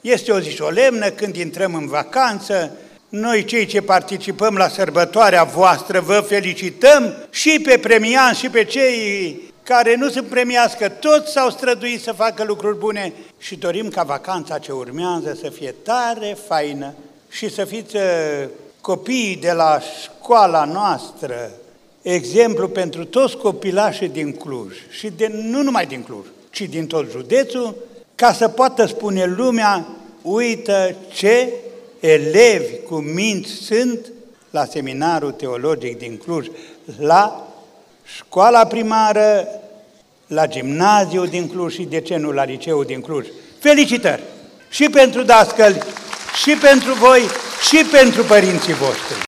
Este o zi solemnă când intrăm în vacanță. Noi, cei ce participăm la sărbătoarea voastră, vă felicităm și pe premianți și pe cei care nu sunt premiați, că toți s-au străduit să facă lucruri bune și dorim ca vacanța ce urmează să fie tare faină și să fiți copiii de la școala noastră, exemplu pentru toți copilașii din Cluj și nu numai din Cluj, ci din tot județul, ca să poată spune lumea, uită ce elevi cu minți sunt la Seminarul Teologic din Cluj, la școala primară, la gimnaziul din Cluj și, de ce nu, la liceul din Cluj. Felicitări! Și pentru dascăli, și pentru voi, și pentru părinții voștri!